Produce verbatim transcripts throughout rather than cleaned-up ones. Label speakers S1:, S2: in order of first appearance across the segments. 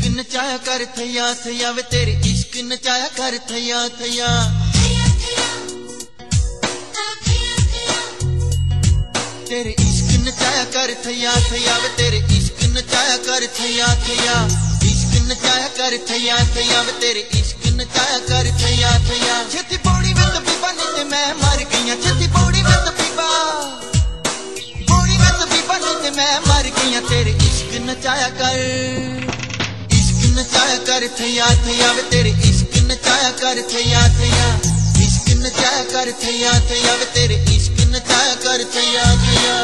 S1: नचाया कर थैया थैया वे तेरे इश्क नचाया कर थैया थैया तेरे इश्क नचाया कर थैया थैया वे तेरे इश्क नचाया कर थैया थैया इश्क नचाया कर थैया थैया वे तेरे इश्क नचाया कर थैया थैया छेती पौड़ी में तो पीपा नहीं ते मैं मर गईया छेती पौड़ी में तो पीपा पौड़ी में तो पीपा नहीं ते मैं मर गईया तेरे इश्क नचाया कर इश्क नचाया कर थैया थैया वे तेरे इश्क नचाया कर थैया थैया इश्क नचाया कर थैया थैया वे तेरे इश्क नचाया कर थैया थैया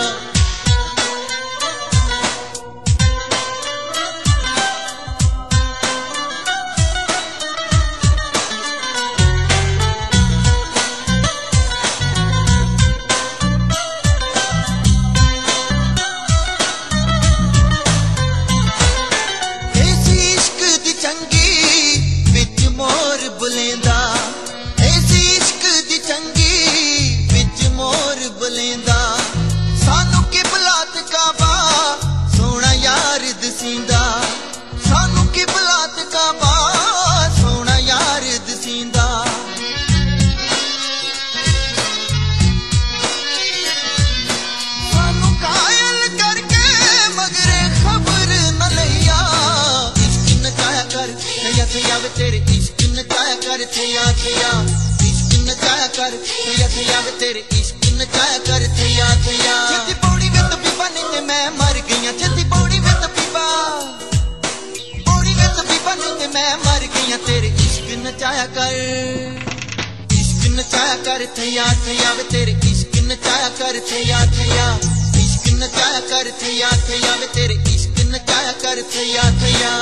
S1: तेरे इश्क नचाया कर थैया थैया इश्क नचाया कर थैया थैया वे तेरे इश्क नचाया कर थैया थैया छेती पौड़ी में तो पीपा नहीं ते मैं मर गईया छेती पौड़ी में तो पीपा पौड़ी में तो पीपा नहीं ते मैं मर गईया तेरे इश्क नचाया कर इश्क नचाया कर थैया थैया वे तेरे इश्क नचाया कर थैया थैया इश्क नचाया कर थैया थैया वे तेरे इश्क नचाया कर थैया थैया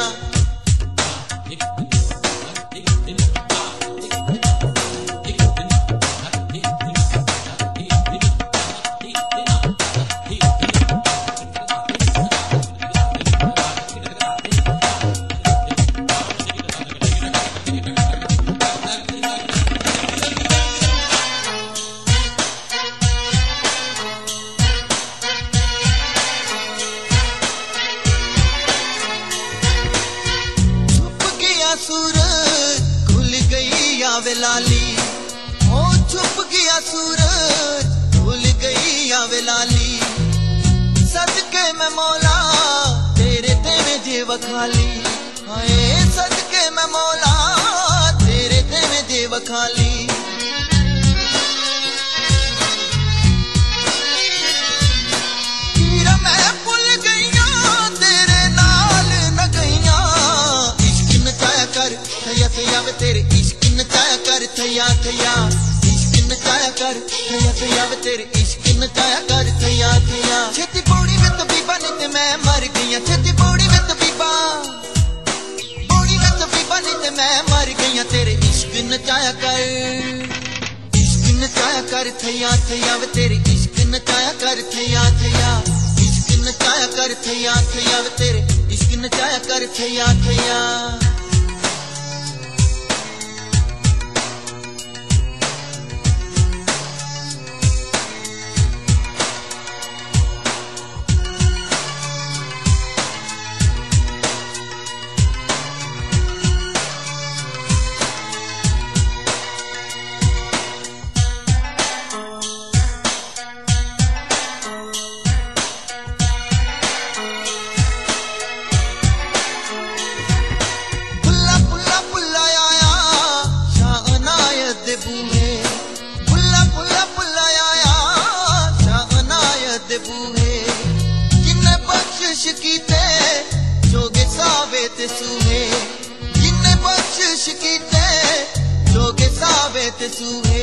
S1: सूरज खुल गई आवे लाली ओ छुप गया सूरज खुल गई आवे लाली सदके मैं मौला तेरे तेरे जेव खाली हाय सदके मैं मौला तेरे तेरे जेव खाली थैया वे तेरे इश्क नचाया कर थैया थैया इश्क नचाया कर थैया थैया वे तेरे इश्क नचाया कर थैया थैया छेती पौड़ी में तो पीपा नहीं ते मैं मर गईया छेती पौड़ी में तो पीपा पौड़ी में तो पीपा नहीं ते मैं मर गईया तेरे इश्क नचाया कर इश्क नचाया कर थैया थैया वे तेरे इश्क नचाया कर थैया थैया इश्क नचाया कर थैया थैया वे तेरे इश्क नचाया कर थैया थैया कीते जोगे सावे ते सूहे जिन्ने बख्शिश कीते जोगे सावे ते सूहे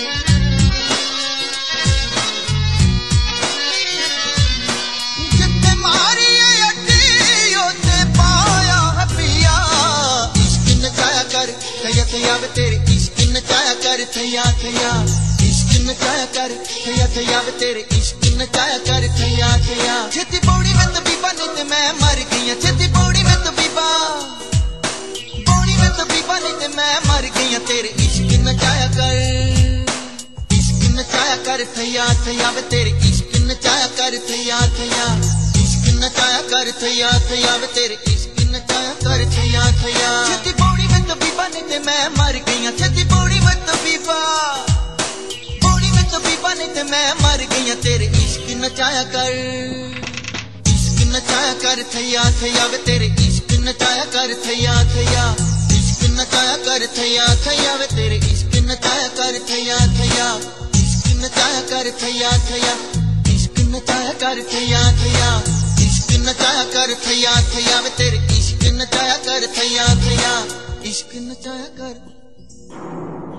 S1: जिते मारी अड्डी ओते पाया है पिया इश्क नचाया कर थैया थैया वे तेरे इश्क नचाया कर थैया थैया इश्क नचाया कर थैया थैया वे तेरे इश्क नचाया कर थैया थैया छेती पौड़ी में तो पीपा नहीं ते मैं मर गईया छेती पौड़ी में तो पीपा पौड़ी में तो पीपा नहीं ते मैं मर गईया तेरे इश्क नचाया कर इश्क नचाया कर थैया थैया वे तेरे इश्क नचाया कर थैया थैया इश्क नचाया कर थैया थैया वे तेरे इश्क नचाया कर थैया ते मैं मर गई तेरे इश्क नचाया कर, इश्क नचाया कर थैया थैया वे तेरे इश्क नचाया कर थैया थैया, इश्क नचाया कर थैया थैया वे तेरे इश्क नचाया कर थैया थैया, इश्क नचाया कर थैया थैया, इश्क नचाया कर थैया थैया, इश्क नचाया कर थैया थैया वे तेरे इश्क नचाया कर थैया थैया, इश्क नचाया कर।